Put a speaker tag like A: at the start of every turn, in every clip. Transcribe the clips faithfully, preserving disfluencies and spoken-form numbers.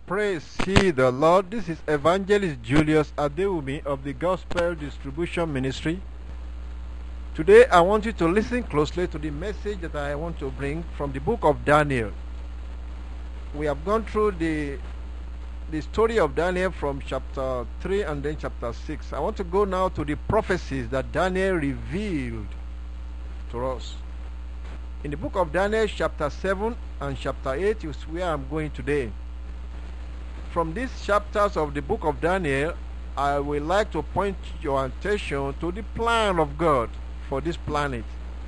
A: Praise ye the Lord. This is Evangelist Julius Adewumi of the Gospel Distribution Ministry. Today I want you to listen closely to the message that I want to bring from the book of Daniel. We have gone through the the story of Daniel from chapter three and then chapter six. I want to go now to the prophecies that Daniel revealed to us. In the book of Daniel chapter seven and chapter eight is where I'm going today. From these chapters of the book of Daniel, I would like to point your attention to the plan of God for this planet.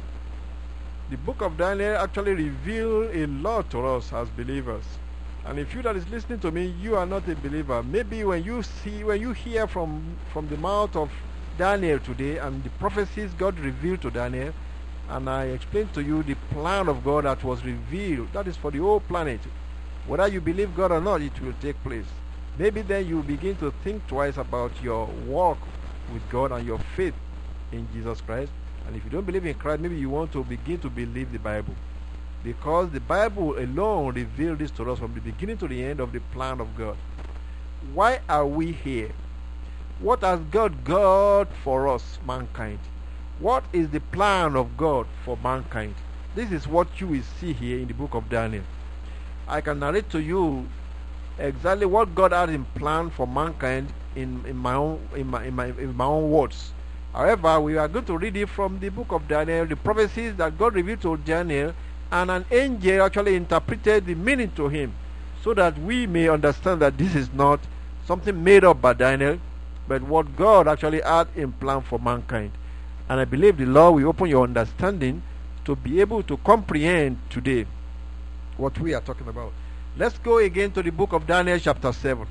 A: The book of Daniel actually reveals a lot to us as believers. And if you that is listening to me, you are not a believer. Maybe when you see, when you hear from, from the mouth of Daniel today and the prophecies God revealed to Daniel, and I explained to you the plan of God that was revealed, that is for the whole planet. Whether you believe God or not, it will take place. Maybe then you begin to think twice about your walk with God and your faith in Jesus Christ. And if you don't believe in Christ, maybe you want to begin to believe the Bible. Because the Bible alone revealed this to us from the beginning to the end of the plan of God. Why are we here? What has God got for us, mankind? What is the plan of God for mankind? This is what you will see here in the book of Daniel. I can narrate to you exactly what God had in plan for mankind in, in my own in my, in my in my own words. However, we are going to read it from the book of Daniel, the prophecies that God revealed to Daniel, and an angel actually interpreted the meaning to him, so that we may understand that this is not something made up by Daniel, but what God actually had in plan for mankind. And I believe the Lord will open your understanding to be able to comprehend today what we are talking about. Let's go again to the book of Daniel chapter seven.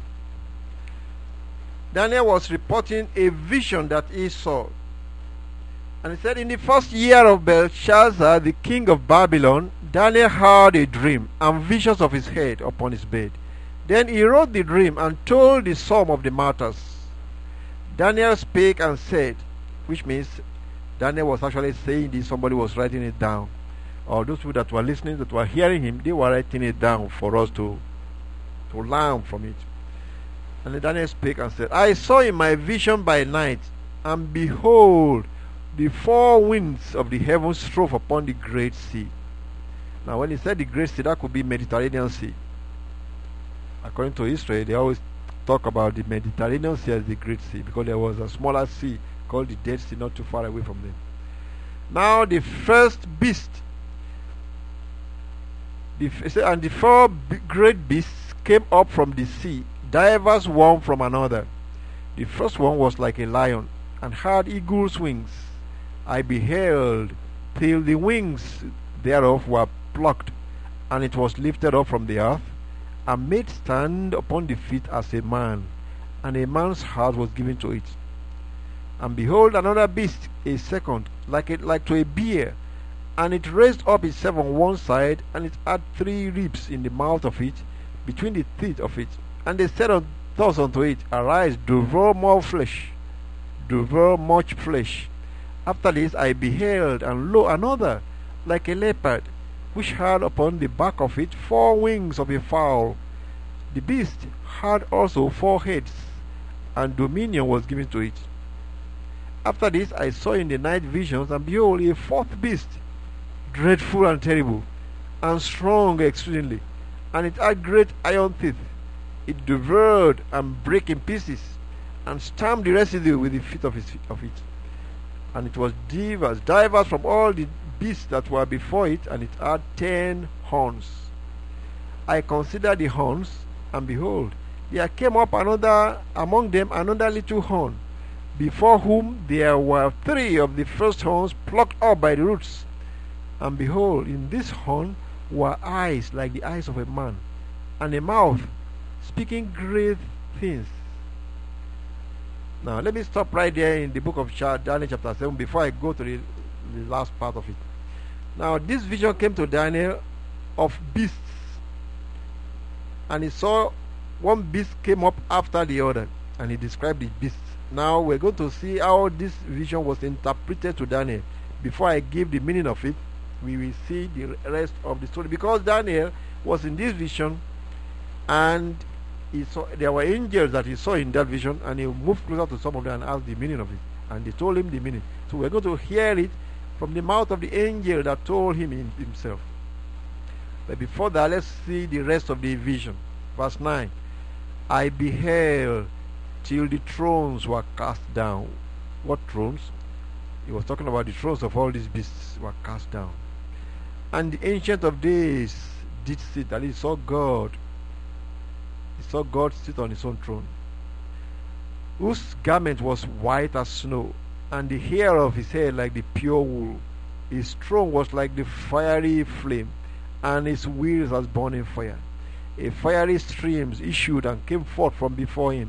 A: Daniel was reporting a vision that he saw. And he said, in the first year of Belshazzar, the king of Babylon, Daniel had a dream and visions of his head upon his bed. Then he wrote the dream and told the sum of the matters. Daniel spake and said, which means Daniel was actually saying this, somebody was writing it down. Or those people that were listening, that were hearing him, they were writing it down for us to, to learn from it. And then Daniel spake and said, I saw in my vision by night, and behold, the four winds of the heavens strove upon the great sea. Now when he said the great sea, that could be Mediterranean Sea. According to Israel, they always talk about the Mediterranean Sea as the great sea, because there was a smaller sea called the Dead Sea not too far away from them. Now the first beast, the, and the four great beasts came up from the sea, divers one from another. The first one was like a lion, and had eagle's wings. I beheld till the wings thereof were plucked, and it was lifted up from the earth, and made stand upon the feet as a man, and a man's heart was given to it. And behold, another beast, a second, like it like to a bear, and it raised up itself on one side, and it had three ribs in the mouth of it, between the teeth of it. And they said thus unto it, Arise, devour more flesh, devour much flesh. After this I beheld, and lo, another, like a leopard, which had upon the back of it four wings of a fowl. The beast had also four heads, and dominion was given to it. After this I saw in the night visions, and behold, a fourth beast, dreadful and terrible, and strong exceedingly, and it had great iron teeth. It devoured and brake in pieces, and stamped the residue with the feet of, his, of it. And it was divers, divers from all the beasts that were before it, and it had ten horns. I considered the horns, and behold, there came up another among them another little horn, before whom there were three of the first horns plucked up by the roots. And behold, in this horn were eyes like the eyes of a man, and a mouth speaking great things. Now let me stop right there in the book of Daniel chapter seven before I go to the, the last part of it. Now this vision came to Daniel of beasts, and he saw one beast came up after the other, and he described the beasts. Now we're going to see how this vision was interpreted to Daniel. Before I give the meaning of it, we will see the rest of the story, because Daniel was in this vision, and he saw there were angels that he saw in that vision, and he moved closer to some of them and asked the meaning of it, and they told him the meaning. So we're going to hear it from the mouth of the angel that told him in himself. But before that, let's see the rest of the vision. Verse nine. I beheld till the thrones were cast down. What thrones? He was talking about the thrones of all these beasts were cast down. And the Ancient of Days did sit, and he saw God. He saw God sit on his own throne, whose garment was white as snow, and the hair of his head like the pure wool. His throne was like the fiery flame, and his wheels as burning fire. A fiery streams issued and came forth from before him.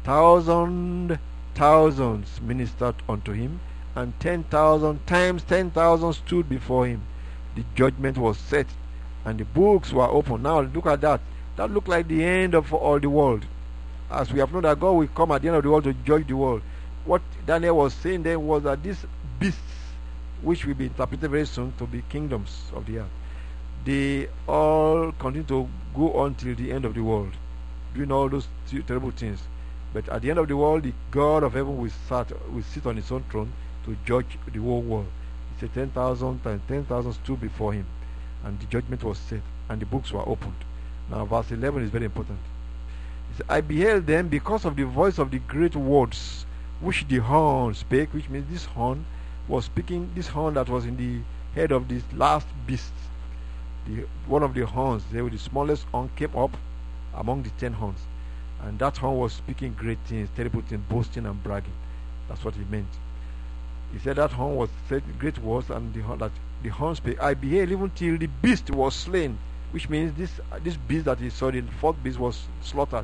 A: Thousand thousands ministered unto him, and ten thousand times ten thousand stood before him. The judgment was set, and the books were opened. Now look at that. That looked like the end of all the world. As we have known that God will come at the end of the world to judge the world. What Daniel was saying then was that these beasts, which will be interpreted very soon to be kingdoms of the earth, they all continue to go on till the end of the world, doing all those terrible things. But at the end of the world, the God of heaven will, start, will sit on his own throne to judge the whole world. He said ten thousand times ten thousand stood before him, and the judgment was set, and the books were opened. Now verse eleven is very important. He said, I beheld them because of the voice of the great words which the horn spake, which means this horn was speaking, this horn that was in the head of this last beast. The, one of the horns, they were the smallest horn, came up among the ten horns, and that horn was speaking great things, terrible things, boasting and bragging. That's what he meant. He said that horn was said great words, and the horn, that the horn spake. I beheld even till the beast was slain, which means this this beast that he saw, the fourth beast, was slaughtered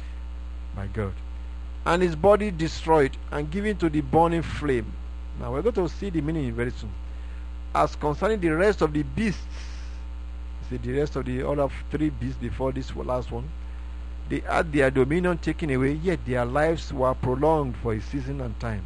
A: by God, and his body destroyed and given to the burning flame. Now we're going to see the meaning very soon. As concerning the rest of the beasts, see the rest of the other three beasts before this last one, they had their dominion taken away, yet their lives were prolonged for a season and time.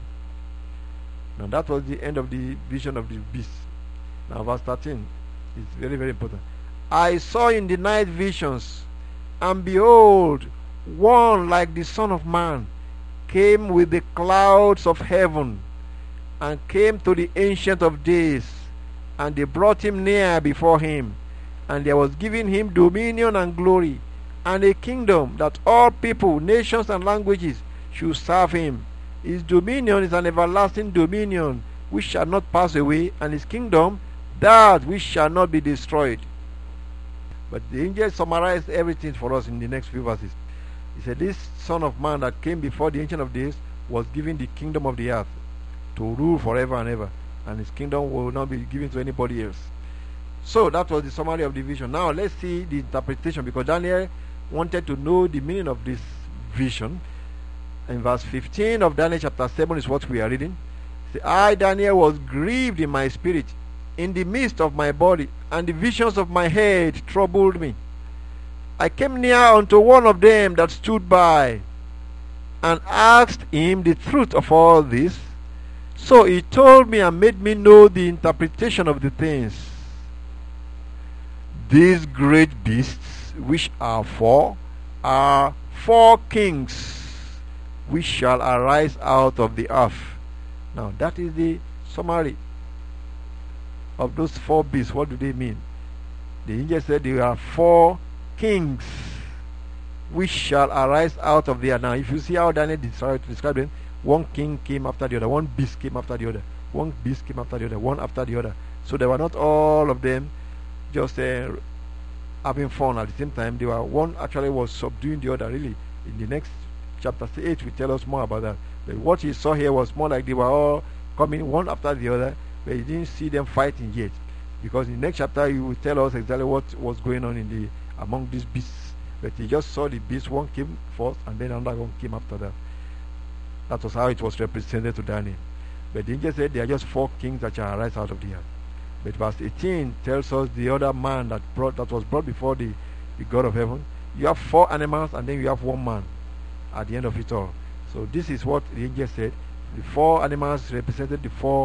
A: Now that was the end of the vision of the beast. Now verse thirteen is very very important. I saw in the night visions, and behold, one like the Son of Man came with the clouds of heaven, and came to the Ancient of Days, and they brought him near before him, and there was given him dominion and glory, and a kingdom, that all people, nations, and languages should serve him. His dominion is an everlasting dominion which shall not pass away, and his kingdom that which shall not be destroyed. But the angel summarized everything for us in the next few verses. He said, this Son of Man that came before the Ancient of Days was given the kingdom of the earth to rule forever and ever, and his kingdom will not be given to anybody else. So that was the summary of the vision. Now let's see the interpretation, because Daniel wanted to know the meaning of this vision. In verse fifteen of Daniel chapter seven is what we are reading. Say, I, Daniel, was grieved in my spirit, in the midst of my body, and the visions of my head troubled me. I came near unto one of them that stood by, and asked him the truth of all this. So he told me and made me know the interpretation of the things. These great beasts, which are four, are four kings, which shall arise out of the earth. Now that is the summary of those four beasts. What do they mean? The angel said there are four kings which shall arise out of the earth. Now if you see how Daniel described, described them, one king came after the other, one beast came after the other, one beast came after the other, one after the other. So they were not all of them just uh, having fun at the same time. They were, one actually was subduing the other. Really, in the next chapter eight will tell us more about that. But what he saw here was more like they were all coming one after the other, but he didn't see them fighting yet, because in the next chapter he will tell us exactly what was going on in the among these beasts. But he just saw the beast, one came first and then another one came after that. That was how it was represented to Daniel. But the angel said there are just four kings that shall arise out of the earth. But verse eighteen tells us the other man that brought that was brought before the, the God of heaven. You have four animals, and then you have one man at the end of it all. So this is what the angel said. The four animals represented the four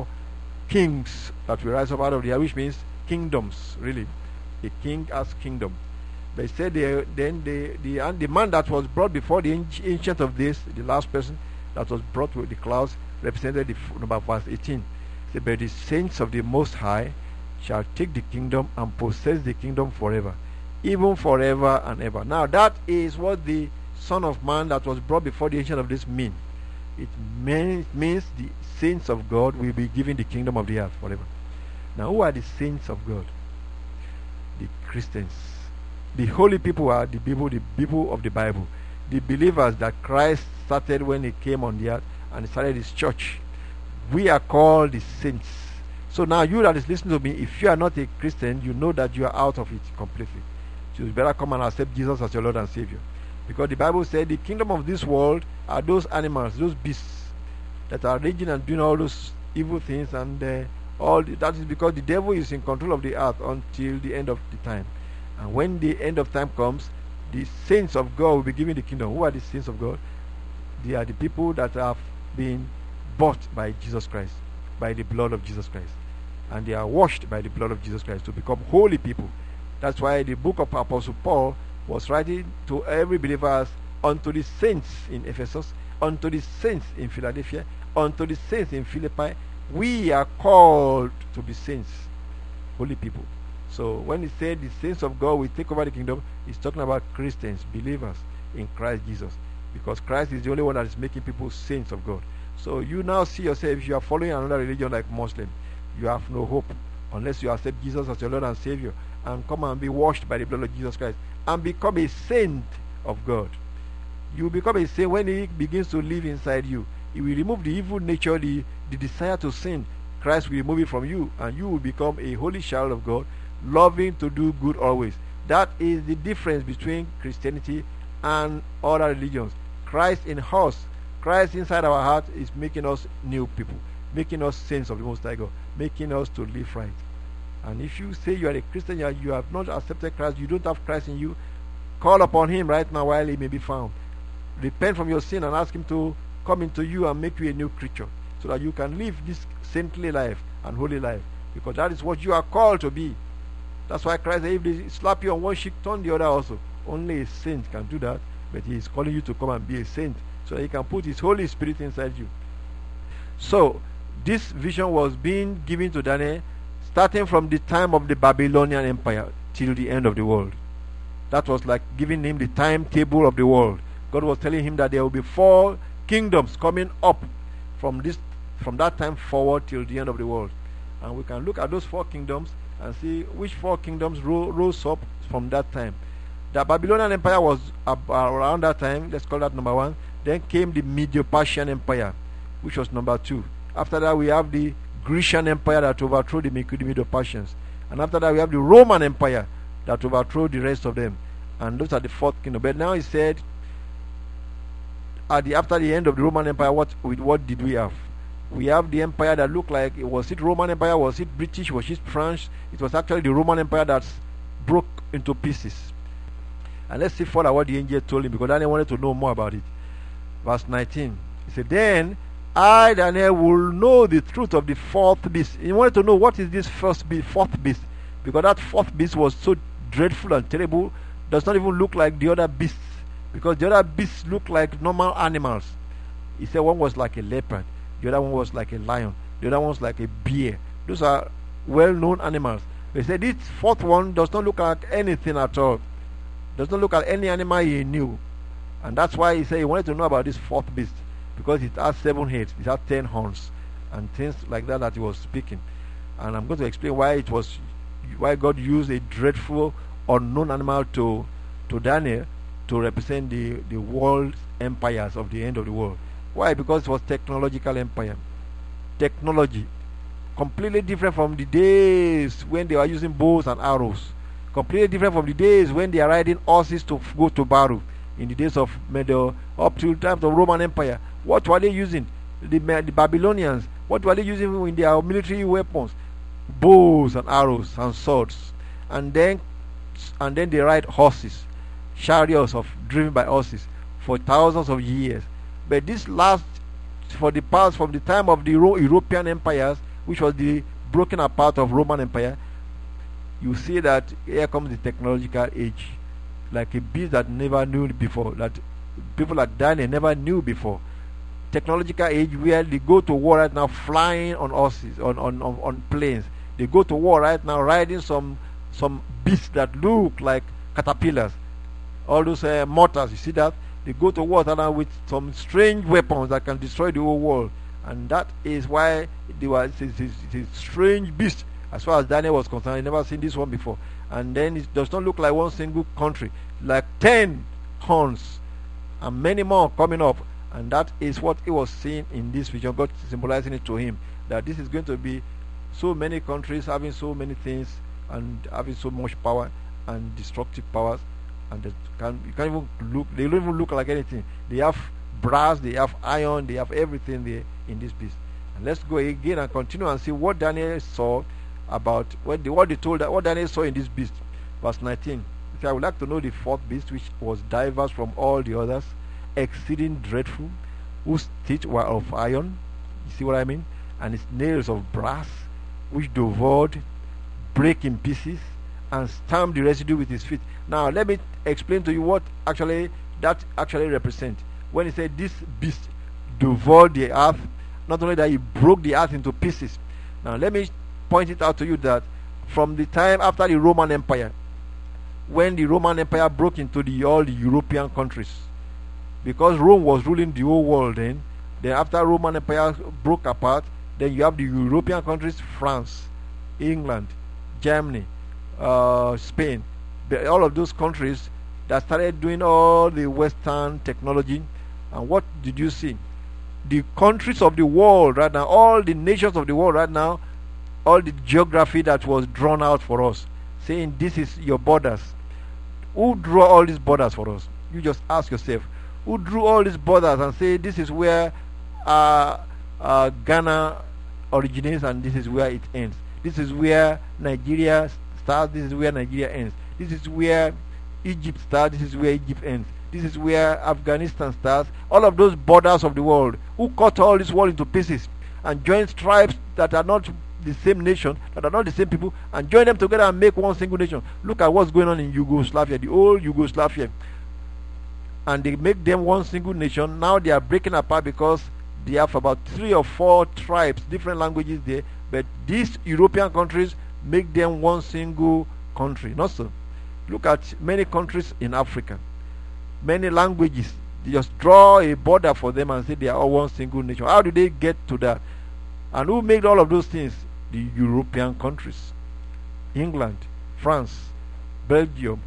A: kings that will rise up out of the earth, which means kingdoms, really. A king has kingdom. They said they, then the, the, and the man that was brought before the ancient of days, the last person that was brought with the clouds, represented the number verse eighteen. It said, but the saints of the Most High shall take the kingdom and possess the kingdom forever, even forever and ever. Now that is what the Son of Man that was brought before the ancient of days mean. It means, means the saints of God will be given the kingdom of the earth forever. Now who are the saints of God? The Christians. The holy people are the people, the people of the Bible, the believers that Christ started when he came on the earth and he started his church. We are called the saints. So now you that is listening to me, if you are not a Christian, you know that you are out of it completely. So you better come and accept Jesus as your Lord and Savior. Because the Bible said the kingdom of this world are those animals, those beasts that are raging and doing all those evil things, and uh, all the, that is because the devil is in control of the earth until the end of the time. And when the end of time comes, the saints of God will be given the kingdom. Who are the saints of God? They are the people that have been bought by Jesus Christ, by the blood of Jesus Christ. And they are washed by the blood of Jesus Christ to become holy people. That's why the book of Apostle Paul was writing to every believer, unto the saints in Ephesus, unto the saints in Philadelphia, unto the saints in Philippi. We are called to be saints, holy people. So when he said the saints of God will take over the kingdom, he's talking about Christians, believers in Christ Jesus. Because Christ is the only one that is making people saints of God. So you now see yourself, if you are following another religion like Muslim, you have no hope unless you accept Jesus as your Lord and Savior and come and be washed by the blood of Jesus Christ and become a saint of God. You become a saint when he begins to live inside you. He will remove the evil nature, the, the desire to sin. Christ will remove it from you, and you will become a holy child of God, loving to do good always. That is the difference between Christianity and other religions. Christ in us, Christ inside our heart is making us new people, making us saints of the Most High God, making us to live right. And if you say you are a Christian, you have not accepted Christ, you don't have Christ in you, call upon him right now while he may be found. Repent from your sin and ask him to come into you and make you a new creature, so that you can live this saintly life and holy life, because that is what you are called to be. That's why Christ said, if they slap you on one cheek, turn the other also. Only a saint can do that, but he is calling you to come and be a saint, so that he can put his Holy Spirit inside you. So this vision was being given to Daniel starting from the time of the Babylonian Empire till the end of the world. That was like giving him the timetable of the world. God was telling him that there will be four kingdoms coming up from this from that time forward till the end of the world. And we can look at those four kingdoms and see which four kingdoms ro- rose up from that time. The Babylonian Empire was ab- around that time. Let's call that number one. Then came the Medo-Persian Empire, which was number two. After that, we have the Grecian Empire that overthrew the Medo-Persians. And after that, we have the Roman Empire that overthrew the rest of them. And those are the fourth kingdom. But now he said, at the after the end of the Roman Empire, what with what did we have? We have the empire that looked like, was it Roman Empire, was it British, was it French? It was actually the Roman Empire that broke into pieces. And let's see further what the angel told him, because Daniel wanted to know more about it. Verse nineteen. He said, then I, Daniel, will know the truth of the fourth beast. He wanted to know what is this first beast, fourth beast, because that fourth beast was so dreadful and terrible, does not even look like the other beasts, because the other beasts look like normal animals. He said one was like a leopard, the other one was like a lion, the other one was like a bear. Those are well-known animals. He said this fourth one does not look like anything at all, does not look like any animal he knew. And that's why he said he wanted to know about this fourth beast, because it has seven heads, it has ten horns, and things like that that he was speaking. And I'm going to explain why it was, why God used a dreadful, unknown animal to to Daniel to represent the the world empires of the end of the world. Why? Because it was technological empire, technology, completely different from the days when they were using bows and arrows, completely different from the days when they are riding horses to go to battle. In the days of Medo, up to the times of Roman Empire, what were they using? The, the Babylonians, what were they using in their military weapons? Bows and arrows and swords. And then and then they ride horses, chariots of driven by horses for thousands of years. But this last, for the past, from the time of the European empires, which was the broken apart of Roman Empire, you see that here comes the technological age. like a beast that never knew before, that people like Daniel never knew before. Technological age where they go to war right now flying on horses, on, on, on, on planes. They go to war right now riding some some beasts that look like caterpillars. All those uh, mortars, you see that? They go to war right now with some strange weapons that can destroy the whole world. And that is why they were it's, it's, it's a strange beast as far as Daniel was concerned. He never seen this one before. And then it does not look like one single country, like ten horns and many more coming up. And that is what he was seeing in this vision, God symbolizing it to him, that this is going to be so many countries having so many things and having so much power and destructive powers, and they can, you can't even look, they don't even look like anything. They have brass, they have iron, they have everything there in this beast. And let's go again and continue and see what Daniel saw about what they, what they told what Daniel saw in this beast. Verse nineteen. So I would like to know the fourth beast, which was diverse from all the others, exceeding dreadful, whose teeth were of iron. You see what I mean? And its nails of brass, which devoured, break in pieces, and stamped the residue with his feet. Now let me explain to you what actually that actually represents. When he said this beast devoured the earth, not only that, he broke the earth into pieces. Now let me point it out to you that from the time after the Roman Empire, when the Roman Empire broke into the all the European countries, because Rome was ruling the whole world then, then after Roman Empire broke apart, then you have the European countries, France, England, Germany, uh, Spain, all of those countries that started doing all the Western technology. And what did you see? The countries of the world right now, all the nations of the world right now, all the geography that was drawn out for us, saying this is your borders. Who drew all these borders for us? You just ask yourself, who drew all these borders and say this is where uh, uh, Ghana originates and this is where it ends. This is where Nigeria starts, this is where Nigeria ends. This is where Egypt starts, this is where Egypt ends. This is where Afghanistan starts. All of those borders of the world. Who cut all this world into pieces and joined tribes that are not the same nation, that are not the same people, and join them together and make one single nation. Look at what's going on in Yugoslavia, the old Yugoslavia. And they make them one single nation. Now they are breaking apart because they have about three or four tribes, different languages there. But these European countries make them one single country. Not so. Look at many countries in Africa. Many languages. They just draw a border for them and say they are all one single nation. How do they get to that? And who made all of those things? The European countries. England, France, Belgium,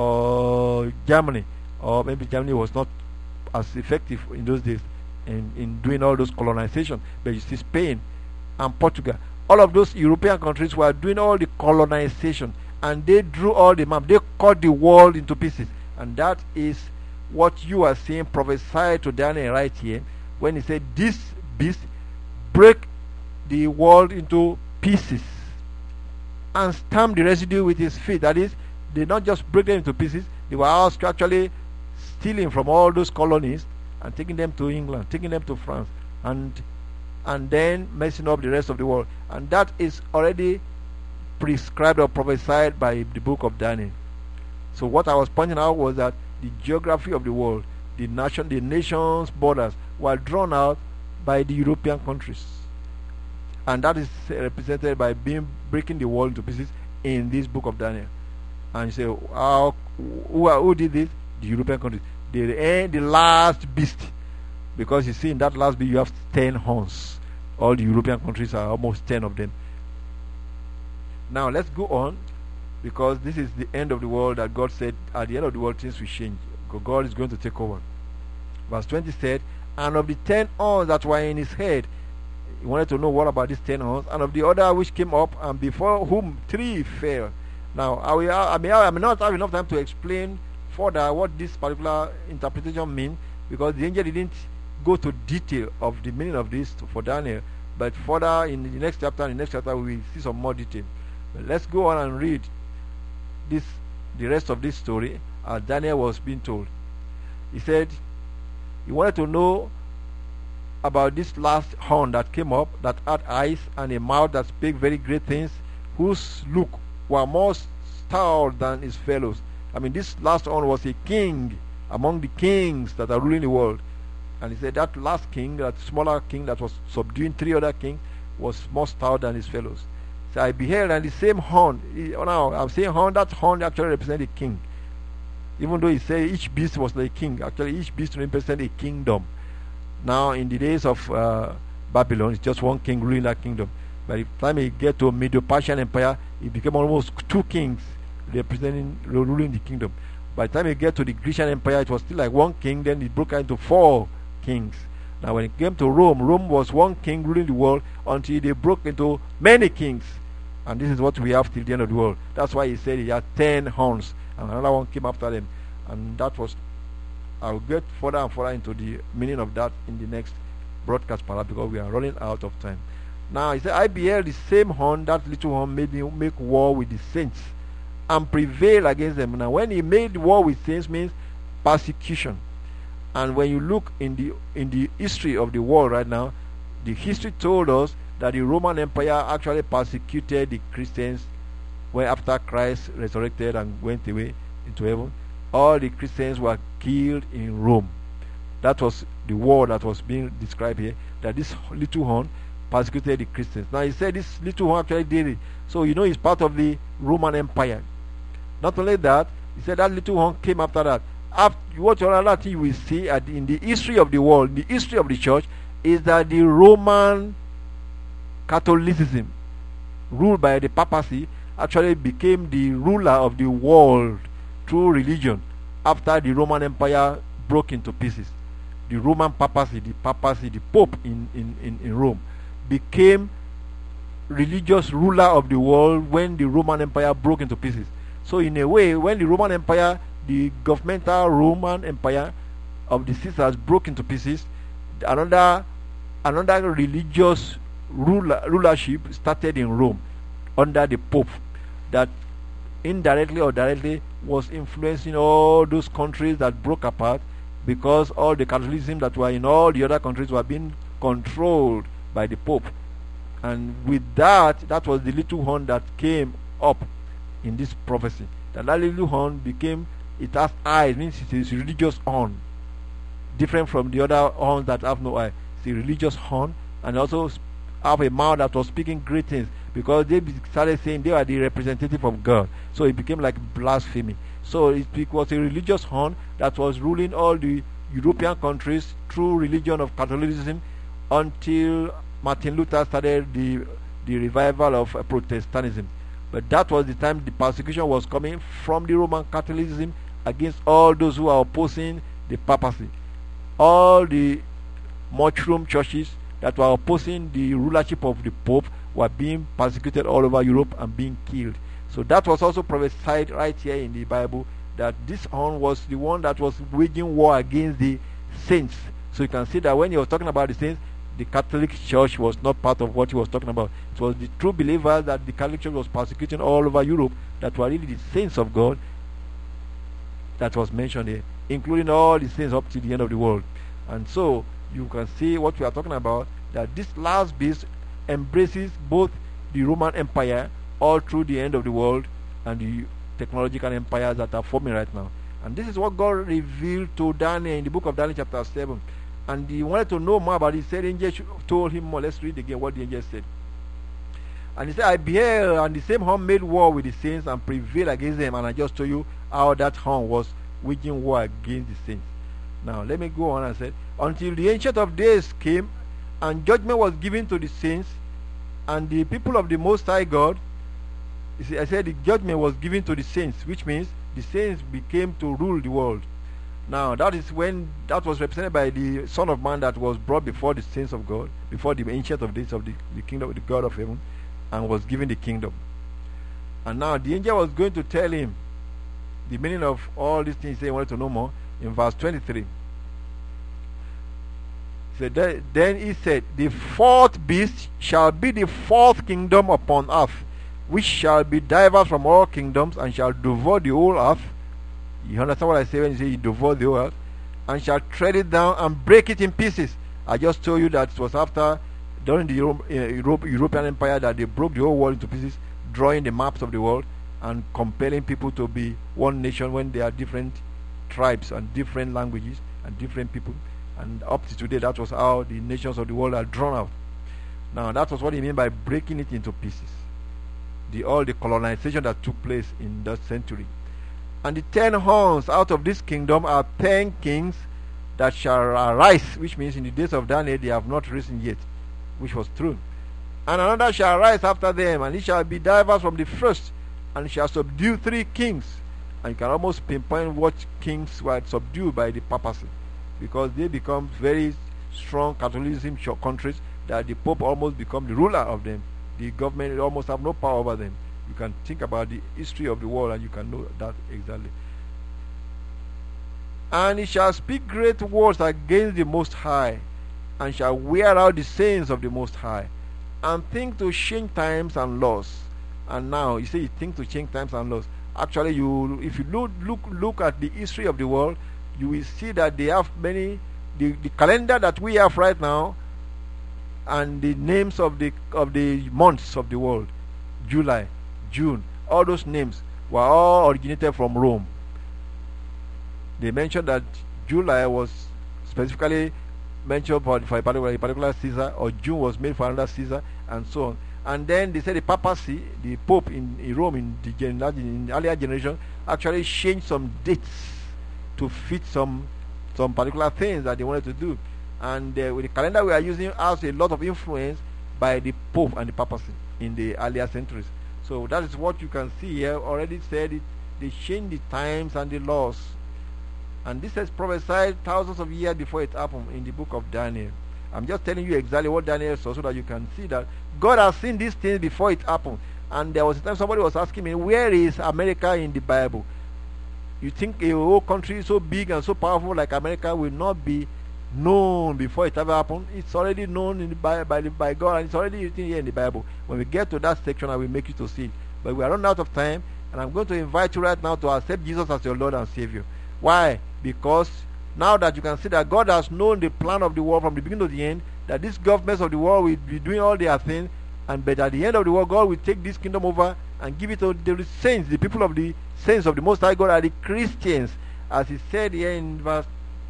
A: or Germany. Or maybe Germany was not as effective in those days in, in doing all those colonization. But you see Spain and Portugal. All of those European countries were doing all the colonization. And they drew all the map. They cut the world into pieces. And that is what you are seeing prophesied to Daniel right here. When he said this beast break the world into pieces and stamp the residue with his feet. That is, they not just break them into pieces, they were also actually stealing from all those colonies and taking them to England, taking them to France, and and then messing up the rest of the world. And that is already prescribed or prophesied by the book of Daniel. So what I was pointing out was that the geography of the world, the nation, the nation's borders were drawn out by the European countries. And that is represented by being breaking the world into pieces in this book of Daniel. And you say, how, who, who did this? The European countries. The end, the last beast. Because you see, in that last beast, you have ten horns. All the European countries are almost ten of them. Now, let's go on. Because this is the end of the world that God said, at the end of the world, things will change. God is going to take over. Verse twenty said, and of the ten horns that were in his head, he wanted to know what about these ten horns, and of the other which came up, and before whom three fell. Now, I, will, I, may, I may not have enough time to explain further what this particular interpretation means, because the angel didn't go to detail of the meaning of this for Daniel. But further in the next chapter, in the next chapter, we will see some more detail. But let's go on and read this, the rest of this story, as Daniel was being told. He said he wanted to know about this last horn that came up, that had eyes and a mouth that spake very great things, whose look were more stout than his fellows, I mean, this last one was a king among the kings that are ruling the world. And he said that last king, that smaller king that was subduing three other kings, was more stout than his fellows. So I beheld, and the same horn. Now I'm saying horn. That horn actually represented a king. Even though he said each beast was like a king, actually each beast represented a kingdom. Now in the days of uh, Babylon, it's just one king ruling that kingdom. By the time he get to Medo-Persian Empire, it became almost two kings representing ruling the kingdom. By the time he get to the Grecian Empire, it was still like one king. Then it broke out into four kings. Now when it came to Rome, Rome was one king ruling the world until they broke into many kings. And this is what we have till the end of the world. That's why he said he had ten horns, and another one came after them. And that was, I'll get further and further into the meaning of that in the next broadcast, perhaps, because we are running out of time. Now he said, I beheld the same horn, that little horn made me make war with the saints and prevail against them. Now when he made war with saints means persecution. And when you look in the in the history of the world right now, the history told us that the Roman Empire actually persecuted the Christians when after Christ resurrected and went away into heaven. All the Christians were killed in Rome. That was the war that was being described here, that this little horn persecuted the Christians. Now he said this little horn actually did it. So you know it's part of the Roman Empire. Not only that, he said that little horn came after that. After, what another thing you will see at, in the history of the world, in the history of the church, is that the Roman Catholicism, ruled by the papacy, actually became the ruler of the world through religion after the Roman Empire broke into pieces. The Roman papacy, the papacy, the Pope in, in, in, in Rome, became religious ruler of the world when the Roman Empire broke into pieces. So in a way, when the Roman Empire, the governmental Roman Empire of the Caesars broke into pieces, another another religious ruler, rulership started in Rome under the Pope, that indirectly or directly was influencing all those countries that broke apart, because all the Catholicism that were in all the other countries were being controlled by the Pope. And with that, that was the little horn that came up in this prophecy. That, that little horn became, it has eyes, means it is a religious horn, different from the other horns that have no eye. It's a religious horn, and also have a mouth that was speaking great things, because they started saying they are the representative of God. So it became like blasphemy. So it was a religious horn that was ruling all the European countries through religion of Catholicism until Martin Luther started the the revival of uh, Protestantism. But that was the time the persecution was coming from the Roman Catholicism against all those who are opposing the papacy. All the mushroom churches that were opposing the rulership of the Pope were being persecuted all over Europe and being killed. So that was also prophesied right here in the Bible, that this horn was the one that was waging war against the saints. So you can see that when he was talking about the saints, the Catholic Church was not part of what he was talking about. It was the true believers that the Catholic Church was persecuting all over Europe that were really the saints of God that was mentioned here, including all the saints up to the end of the world. And so you can see what we are talking about, that this last beast embraces both the Roman Empire all through the end of the world and the technological empires that are forming right now. And this is what God revealed to Daniel in the book of Daniel chapter seven. And he wanted to know more about it. He said, the angel told him more. Let's read again what the angel said. And he said, I beheld, and the same horn made war with the saints and prevailed against them. And I just told you how that horn was waging war against the saints. Now let me go on and said, until the ancient of days came, and judgment was given to the saints and the people of the Most High God. You see, I said the judgment was given to the saints, which means the saints became to rule the world. Now that is when that was represented by the Son of Man that was brought before the saints of God, before the ancient of days of the, the kingdom of the God of heaven, and was given the kingdom. And now the angel was going to tell him the meaning of all these things. He wanted to know more. In verse twenty-three, so then he said, the fourth beast shall be the fourth kingdom upon earth, which shall be diverse from all kingdoms, and shall devour the whole earth. You understand what I say when you say you devour the whole earth? And shall tread it down and break it in pieces. I just told you that it was after, during the Euro, uh, Europe, European Empire, that they broke the whole world into pieces, drawing the maps of the world. and compelling people to be one nation when there are different tribes and different languages and different people. And up to today, that was how the nations of the world are drawn out. Now, that was what he meant by breaking it into pieces. The all the colonization that took place in that century. And the ten horns out of this kingdom are ten kings that shall arise, which means in the days of Daniel they have not risen yet, which was true. And another shall rise after them, and he shall be diverse from the first, and shall subdue three kings. And you can almost pinpoint what kings were subdued by the papacy, because they become very strong Catholicism countries that the Pope almost become the ruler of them. The government almost have no power over them. You can think about the history of the world and you can know that exactly. And he shall speak great words against the Most High, and shall wear out the saints of the Most High, and think to change times and laws. And now you say you think to change times and laws. Actually, you if you look look look at the history of the world, you will see that they have many the, the calendar that we have right now, and the names of the of the months of the world, July, June, all those names were all originated from Rome. They mentioned that July was specifically mentioned for, for a, particular, a particular Caesar, or June was made for another Caesar, and so on. And then they said the papacy, the Pope in, in Rome in the gen, in earlier generation, actually changed some dates to fit some some particular things that they wanted to do. And uh, with the calendar we are using has a lot of influence by the Pope and the papacy in the earlier centuries. So that is what you can see here. Already said it. They changed the times and the laws. And this is prophesied thousands of years before it happened in the book of Daniel. I'm just telling you exactly what Daniel saw so that you can see that God has seen these things before it happened. And there was a time somebody was asking me, where is America in the Bible? You think a whole country so big and so powerful like America will not be known before it ever happened? It's already known in the by, by, by God, and it's already written here in the Bible. When we get to that section, I will make you to see it. But we are running out of time, and I'm going to invite you right now to accept Jesus as your Lord and Savior. Why? Because now that you can see that God has known the plan of the world from the beginning to the end, that these governments of the world will be doing all their things, and but at the end of the world, God will take this kingdom over and give it to the saints, the people of the saints of the Most High God are the Christians, as he said here in verse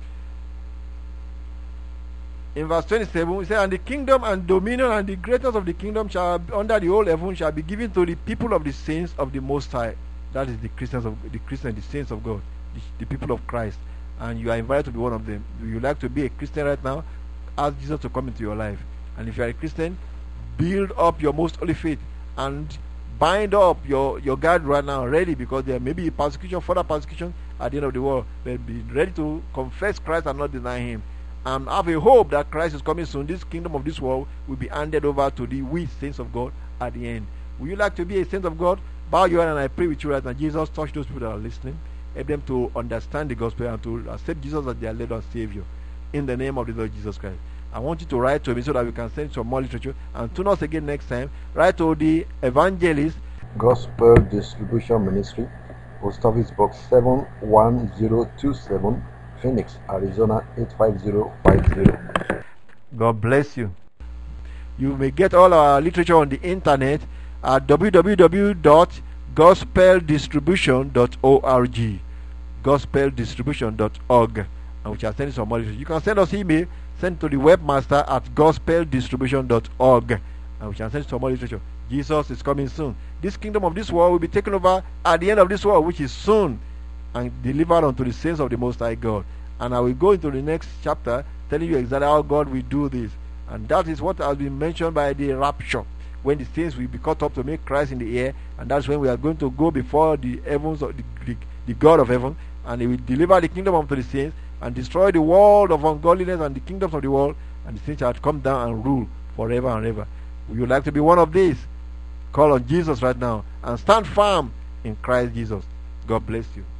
A: in verse twenty-seven. He said, and the kingdom and dominion and the greatness of the kingdom shall be under the whole heaven shall be given to the people of the saints of the Most High. That is the Christians of the Christians, the saints of God, the, the people of Christ. And you are invited to be one of them. Do you like to be a Christian right now? Ask Jesus to come into your life. And if you are a Christian, build up your most holy faith and bind up your, your guard right now, ready, because there may be persecution, further persecution at the end of the world. But be ready to confess Christ and not deny him. And have a hope that Christ is coming soon. This kingdom of this world will be handed over to the we saints of God at the end. Would you like to be a saint of God? Bow your head and I pray with you right now. Jesus, touch those people that are listening. Help them to understand the gospel and to accept Jesus as their Lord and Savior. In the name of the Lord Jesus Christ. I want you to write to me so that we can send some more literature. And tune us again next time. Write to the Evangelist
B: Gospel Distribution Ministry, Post Office Box seven one zero two seven, Phoenix, Arizona eight five zero five zero.
A: God bless you. You may get all our literature on the internet at w w w dot gospel distribution dot org, gospel distribution dot org, and we shall send you some more literature. You can send us email, send to the webmaster at gospel distribution dot org, and we shall send you some more literature. Jesus is coming soon. This kingdom of this world will be taken over at the end of this world, which is soon, and delivered unto the saints of the Most High God. And I will go into the next chapter telling you exactly how God will do this. And that is what has been mentioned by the rapture, when the saints will be caught up to make Christ in the air, and that's when we are going to go before the heavens of the, the, the God of heaven, and he will deliver the kingdom unto the saints and destroy the world of ungodliness and the kingdoms of the world, and the saints shall come down and rule forever and ever. Would you like to be one of these? Call on Jesus right now and stand firm in Christ Jesus. God bless you.